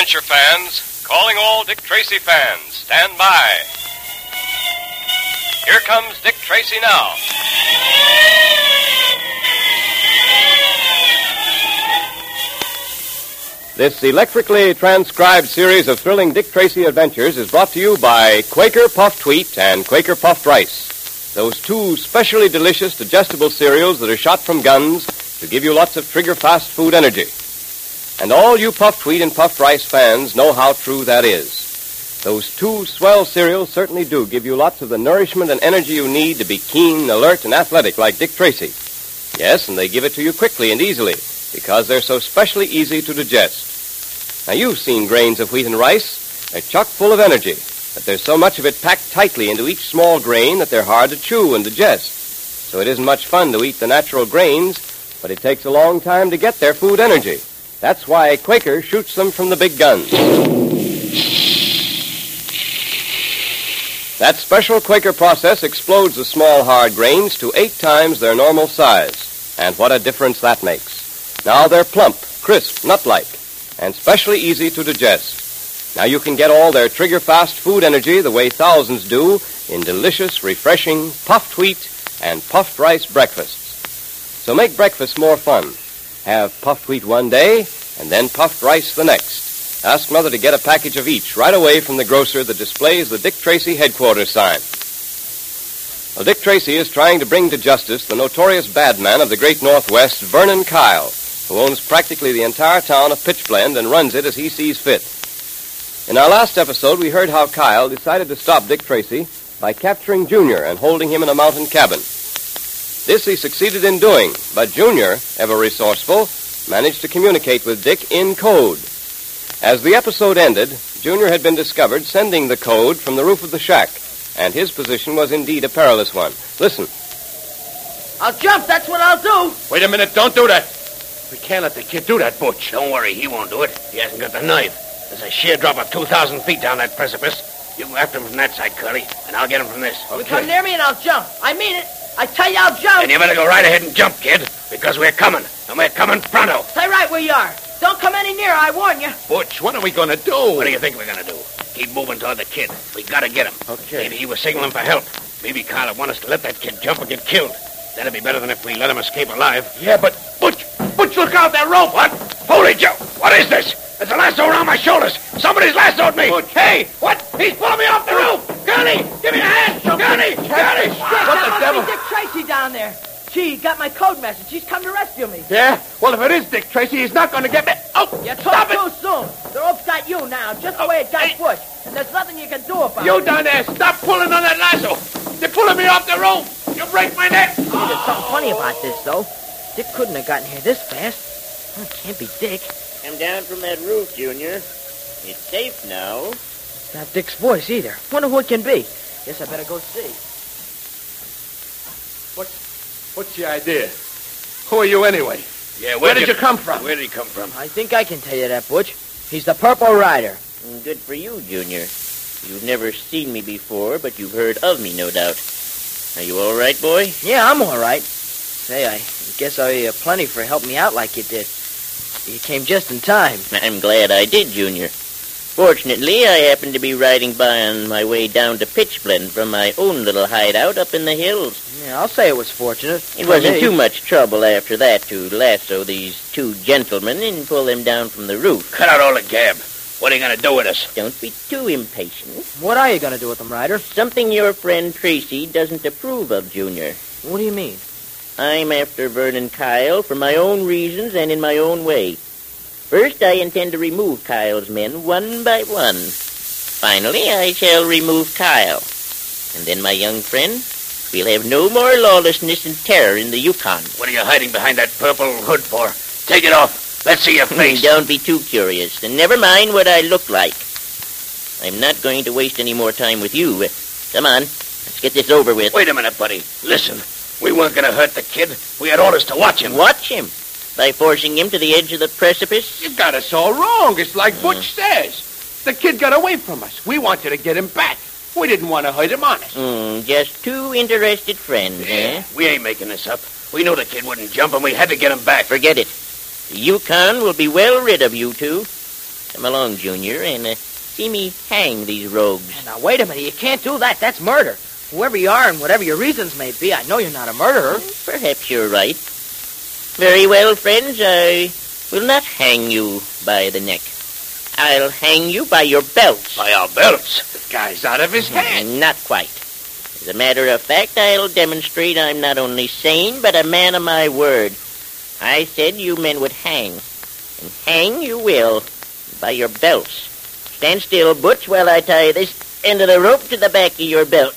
adventure fans, calling all Dick Tracy fans. Stand by. Here comes Dick Tracy now. This electrically transcribed series of thrilling Dick Tracy adventures is brought to you by Quaker Puffed Wheat and Quaker Puffed Rice, those two specially delicious digestible cereals that are shot from guns to give you lots of trigger-fast food energy. And all you puffed wheat and puffed rice fans know how true that is. Those two swell cereals certainly do give you lots of the nourishment and energy you need to be keen, alert, and athletic like Dick Tracy. Yes, and they give it to you quickly and easily because they're so specially easy to digest. Now, you've seen grains of wheat and rice. They're chock full of energy, but there's so much of it packed tightly into each small grain that they're hard to chew and digest. So it isn't much fun to eat the natural grains, but it takes a long time to get their food energy. That's why Quaker shoots them from the big guns. That special Quaker process explodes the small, hard grains to 8 times their normal size. And what a difference that makes. Now they're plump, crisp, nut-like, and specially easy to digest. Now you can get all their trigger-fast food energy the way thousands do in delicious, refreshing, puffed wheat and puffed rice breakfasts. So make breakfast more fun. Have puffed wheat one day, and then puffed rice the next. Ask Mother to get a package of each right away from the grocer that displays the Dick Tracy headquarters sign. Well, Dick Tracy is trying to bring to justice the notorious bad man of the great Northwest, Vernon Kyle, who owns practically the entire town of Pitchblende and runs it as he sees fit. In our last episode, we heard how Kyle decided to stop Dick Tracy by capturing Junior and holding him in a mountain cabin. This he succeeded in doing, but Junior, ever resourceful, managed to communicate with Dick in code. As the episode ended, Junior had been discovered sending the code from the roof of the shack, and his position was indeed a perilous one. Listen. I'll jump, that's what I'll do. Wait a minute, don't do that. We can't let the kid do that, Butch. Don't worry, he won't do it. He hasn't got the knife. There's a sheer drop of 2,000 feet down that precipice. You go after him from that side, Curly, and I'll get him from this. Okay. You come near me and I'll jump. I mean it. I tell you I'll jump. And you better go right ahead and jump, kid, because we're coming. And we're coming pronto. Stay right where you are. Don't come any nearer, I warn you. Butch, what are we going to do? What do you think we're going to do? Keep moving toward the kid. We got to get him. Okay. Maybe he was signaling for help. Maybe Kyle would want us to let that kid jump or get killed. That'd be better than if we let him escape alive. Yeah, but Butch, look out, that rope. What? Holy Joe, what is this? There's a lasso around my shoulders. Somebody's lassoed me. Butch. Hey, what? He's pulling me off the roof. Gurney, give me a hand. Gurney. What the devil? Dick Tracy down there. Gee, he got my code message. He's come to rescue me. Yeah? Well, if it is Dick Tracy, he's not going to get me. Oh, You stop talk it. too soon. The rope's got you now, just the way it got Butch. And there's nothing you can do about You it. down there, stop pulling on that lasso. You're pulling me off the rope. You'll break my neck. There's something funny about this, though. Dick couldn't have gotten here this fast. Well, it can't be Dick. Come down from that roof, Junior. It's safe now. Not Dick's voice, either. Wonder who it can be. Guess I better go see. What's the idea? Who are you anyway? Yeah, Where did you come from? Where did he come from? I think I can tell you that, Butch. He's the Purple Rider. Good for you, Junior. You've never seen me before, but you've heard of me, no doubt. Are you all right, boy? Yeah, I'm all right. Say, I guess I owe you plenty for helping me out like you did. You came just in time. I'm glad I did, Junior. Fortunately, I happened to be riding by on my way down to Pitchblende from my own little hideout up in the hills. Yeah, I'll say it was fortunate. It wasn't too much trouble after that to lasso these two gentlemen and pull them down from the roof. Cut out all the gab. What are you going to do with us? Don't be too impatient. What are you going to do with them, Ryder? Something your friend Tracy doesn't approve of, Junior. What do you mean? I'm after Vernon Kyle for my own reasons and in my own way. First, I intend to remove Kyle's men one by one. Finally, I shall remove Kyle. And then, my young friend, we'll have no more lawlessness and terror in the Yukon. What are you hiding behind that purple hood for? Take it off. Let's see your face. Don't be too curious, and never mind what I look like. I'm not going to waste any more time with you. Come on, let's get this over with. Wait a minute, buddy. Listen, we weren't going to hurt the kid. We had orders to watch him. Watch him? By forcing him to the edge of the precipice? You got us all wrong. It's like Butch says. The kid got away from us. We wanted to get him back. We didn't want to hurt him honest. Just two interested friends, eh? We ain't making this up. We knew the kid wouldn't jump, and we had to get him back. Forget it. The Yukon will be well rid of you two. Come along, Junior, and see me hang these rogues. Now, wait a minute. You can't do that. That's murder. Whoever you are and whatever your reasons may be, I know you're not a murderer. Perhaps you're right. Very well, friends, I will not hang you by the neck. I'll hang you by your belts. By our belts. The guy's out of his head. Not quite. As a matter of fact, I'll demonstrate I'm not only sane, but a man of my word. I said you men would hang. And hang you will, by your belts. Stand still, Butch, while I tie this end of the rope to the back of your belt.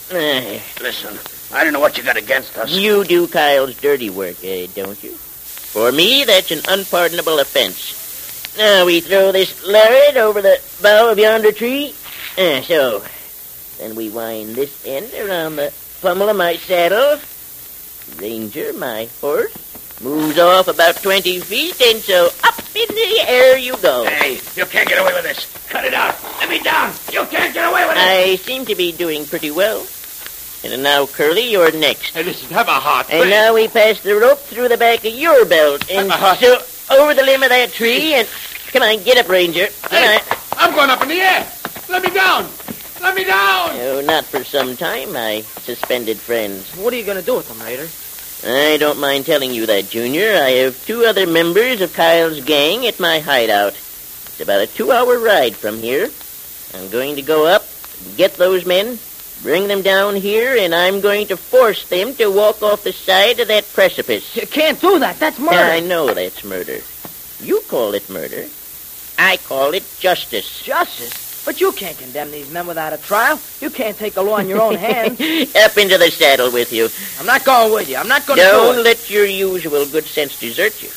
Listen, I don't know what you got against us. You do Kyle's dirty work, don't you? For me, that's an unpardonable offense. Now we throw this lariat over the bough of yonder tree. So. Then we wind this end around the pommel of my saddle. Ranger, my horse, moves off about 20 feet, and so up in the air you go. Hey, you can't get away with this. Cut it out. Let me down. You can't get away with it. I seem to be doing pretty well. And now, Curly, you're next. Hey, listen, have a heart. And now we pass the rope through the back of your belt, and so over the limb of that tree, and come on, get up, Ranger. Come on. I'm going up in the air. Let me down. Let me down. Oh, not for some time, my suspended friends. What are you going to do with them, Raider? I don't mind telling you that, Junior. I have 2 other members of Kyle's gang at my hideout. It's about a 2-hour ride from here. I'm going to go up, get those men, bring them down here, and I'm going to force them to walk off the side of that precipice. You can't do that. That's murder. I know that's murder. You call it murder. I call it justice. Justice? But you can't condemn these men without a trial. You can't take the law in your own hands. Up into the saddle with you. I'm not going with you. I'm not going to do Don't it. let your usual good sense desert you.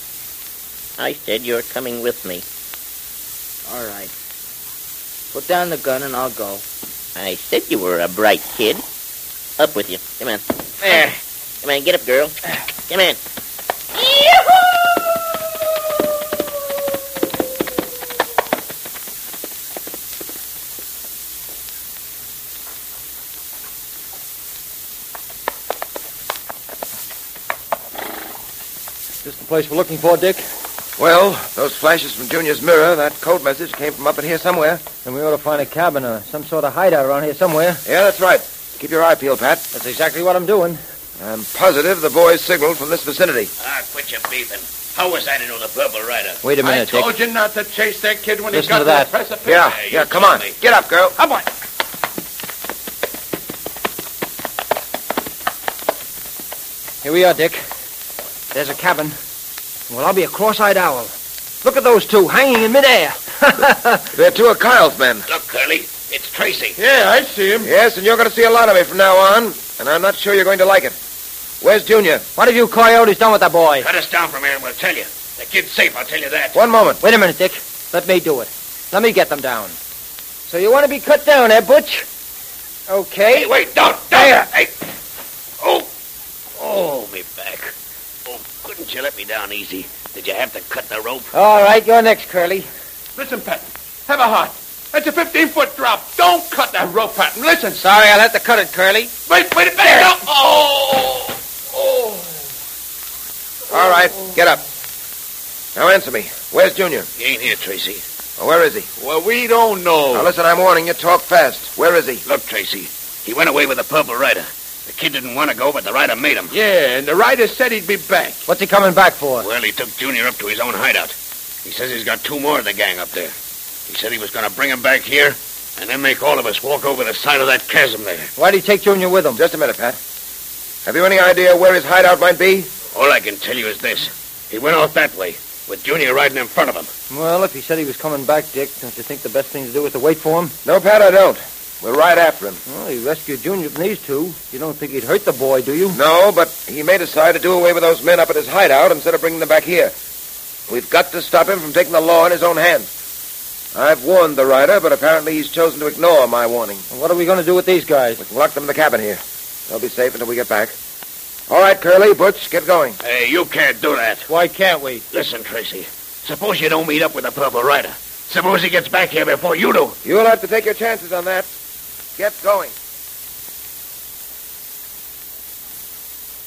I said you're coming with me. All right. Put down the gun and I'll go. I said you were a bright kid. Up with you. Come on. There. Come on, get up, girl. Come on. This the place we're looking for, Dick? Well, those flashes from Junior's mirror, that code message came from up in here somewhere. Then we ought to find a cabin or some sort of hideout around here somewhere. Yeah, that's right. Keep your eye peeled, Pat. That's exactly what I'm doing. I'm positive the boys signaled from this vicinity. Quit your beefing. How was I to know the Purple Rider? Wait a I minute, Dick. told you not to chase that kid when Listen he got to to that. the precipice. Yeah, come on. me. Get up, girl. Come on. Here we are, Dick. There's a cabin. Well, I'll be a cross-eyed owl. Look at those 2 hanging in midair. They're 2 of Kyle's men. Look, Curly, it's Tracy. Yeah, I see him. Yes, and you're going to see a lot of me from now on, and I'm not sure you're going to like it. Where's Junior? What have you coyotes done with that boy? Cut us down from here and we'll tell you. The kid's safe, I'll tell you that. One moment. Wait a minute, Dick. Let me do it. Let me get them down. So you want to be cut down, eh, Butch? Okay. Hey, wait, don't. There. Hey. Oh, me back. Oh, couldn't you let me down easy? Did you have to cut the rope? All right, you're next, Curly. Listen, Patton. Have a heart. That's a 15-foot drop. Don't cut that rope, Patton. Listen. Sorry, I'll have to cut it, Curly. Wait a minute. No. Oh. All right, get up. Now answer me. Where's Junior? He ain't here, Tracy. Oh, where is he? Well, we don't know. Now, listen, I'm warning you. Talk fast. Where is he? Look, Tracy, he went away with the Purple Rider. The kid didn't want to go, but the rider made him. Yeah, and the rider said he'd be back. What's he coming back for? Well, he took Junior up to his own hideout. He says he's got 2 more of the gang up there. He said he was going to bring him back here and then make all of us walk over the side of that chasm there. Why'd he take Junior with him? Just a minute, Pat. Have you any idea where his hideout might be? All I can tell you is this. He went off that way, with Junior riding in front of him. Well, if he said he was coming back, Dick, don't you think the best thing to do is to wait for him? No, Pat, I don't. We're right after him. Well, he rescued Junior from these 2. You don't think he'd hurt the boy, do you? No, but he may decide to do away with those men up at his hideout instead of bringing them back here. We've got to stop him from taking the law in his own hands. I've warned the rider, but apparently he's chosen to ignore my warning. Well, what are we going to do with these guys? We can lock them in the cabin here. They'll be safe until we get back. All right, Curly, Butch, get going. Hey, you can't do that. Why can't we? Listen, Tracy. Suppose you don't meet up with the Purple Rider. Suppose he gets back here before you do. You'll have to take your chances on that. Get going.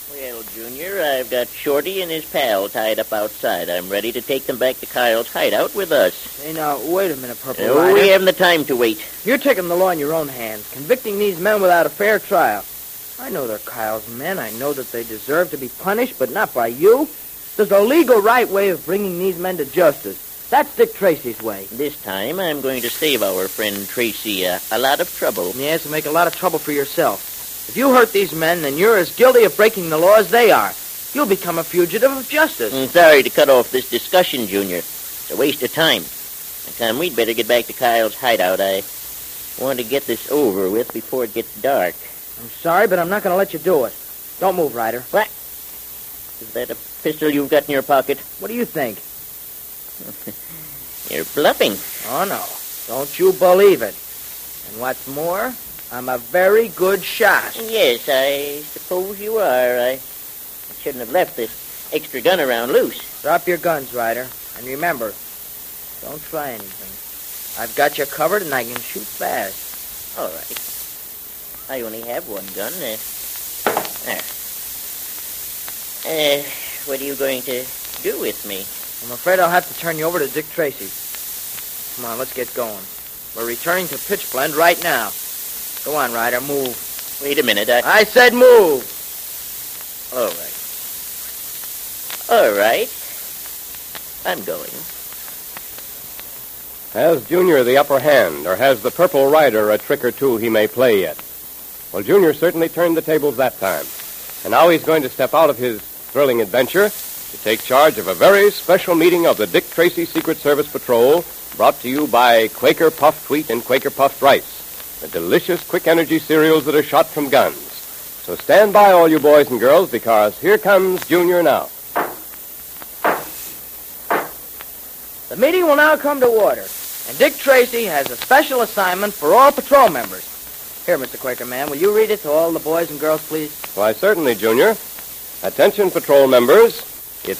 Well, Junior, I've got Shorty and his pal tied up outside. I'm ready to take them back to Kyle's hideout with us. Hey, now, wait a minute, Purple No, Rider. we haven't the time to wait. You're taking the law in your own hands, convicting these men without a fair trial. I know they're Kyle's men. I know that they deserve to be punished, but not by you. There's a legal right way of bringing these men to justice. That's Dick Tracy's way. This time, I'm going to save our friend Tracy a lot of trouble. Yes, and make a lot of trouble for yourself. If you hurt these men, then you're as guilty of breaking the law as they are. You'll become a fugitive of justice. I'm sorry to cut off this discussion, Junior. It's a waste of time. Come, we'd better get back to Kyle's hideout. I want to get this over with before it gets dark. I'm sorry, but I'm not going to let you do it. Don't move, Ryder. What? Is that a pistol you've got in your pocket? What do you think? You're bluffing. Oh, no. Don't you believe it. And what's more, I'm a very good shot. Yes, I suppose you are. I shouldn't have left this extra gun around loose. Drop your guns, Ryder. And remember, don't try anything. I've got you covered, and I can shoot fast. All right. I only have one gun. There. What are you going to do with me? I'm afraid I'll have to turn you over to Dick Tracy. Come on, let's get going. We're returning to Pitchblende right now. Go on, Ryder, move. Wait a minute, I said move! All right. All right. I'm going. Has Junior the upper hand, or has the Purple Rider a trick or two he may play yet? Well, Junior certainly turned the tables that time. And now he's going to step out of his thrilling adventure to take charge of a very special meeting of the Dick Tracy Secret Service Patrol, brought to you by Quaker Puffed Wheat and Quaker Puffed Rice, the delicious quick energy cereals that are shot from guns. So stand by, all you boys and girls, because here comes Junior now. The meeting will now come to order, and Dick Tracy has a special assignment for all patrol members. Here, Mr. Quaker Man, will you read it to all the boys and girls, please? Why, certainly, Junior. Attention, patrol members. It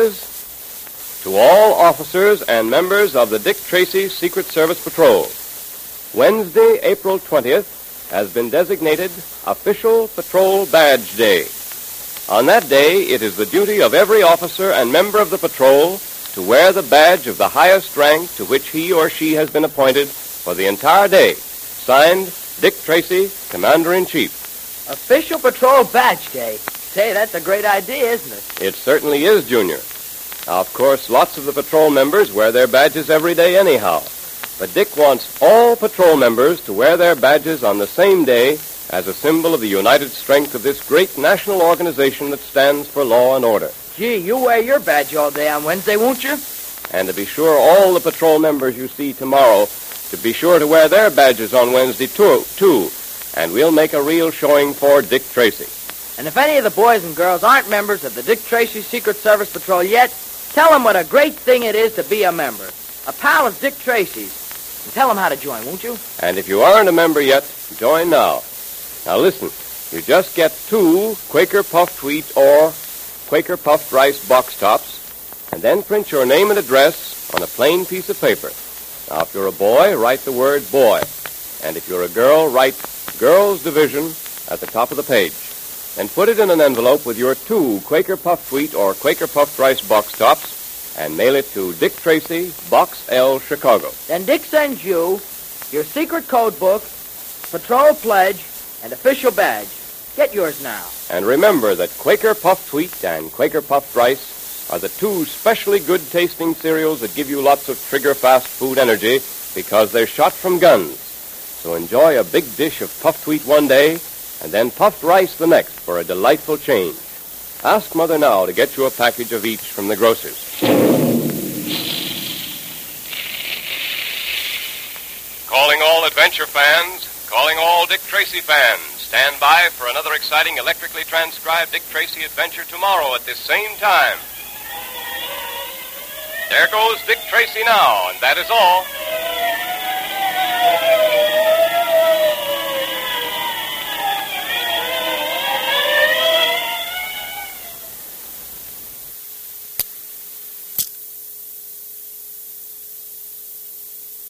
says, to all officers and members of the Dick Tracy Secret Service Patrol, Wednesday, April 20th, has been designated Official Patrol Badge Day. On that day, it is the duty of every officer and member of the patrol to wear the badge of the highest rank to which he or she has been appointed for the entire day. Signed, Dick Tracy, Commander-in-Chief. Official Patrol Badge Day. Say, that's a great idea, isn't it? It certainly is, Junior. Now, of course, lots of the patrol members wear their badges every day anyhow. But Dick wants all patrol members to wear their badges on the same day as a symbol of the united strength of this great national organization that stands for law and order. Gee, you wear your badge all day on Wednesday, won't you? And to be sure, all the patrol members you see tomorrow to be sure to wear their badges on Wednesday, too. And we'll make a real showing for Dick Tracy. And if any of the boys and girls aren't members of the Dick Tracy Secret Service Patrol yet, tell them what a great thing it is to be a member. A pal of Dick Tracy's. And tell them how to join, won't you? And if you aren't a member yet, join now. Now listen, you just get 2 Quaker Puffed Wheat or Quaker Puffed Rice box tops, and then print your name and address on a plain piece of paper. Now, if you're a boy, write the word boy. And if you're a girl, write Girls Division at the top of the page. And put it in an envelope with your 2 Quaker Puffed Wheat or Quaker Puffed Rice box tops and mail it to Dick Tracy, Box L, Chicago. Then Dick sends you your secret code book, patrol pledge, and official badge. Get yours now. And remember that Quaker Puffed Wheat and Quaker Puffed Rice are the 2 specially good-tasting cereals that give you lots of trigger-fast food energy because they're shot from guns. So enjoy a big dish of puffed wheat one day and then puffed rice the next for a delightful change. Ask Mother now to get you a package of each from the grocer's. Calling all adventure fans, calling all Dick Tracy fans. Stand by for another exciting electrically transcribed Dick Tracy adventure tomorrow at this same time. There goes Dick Tracy now, and that is all.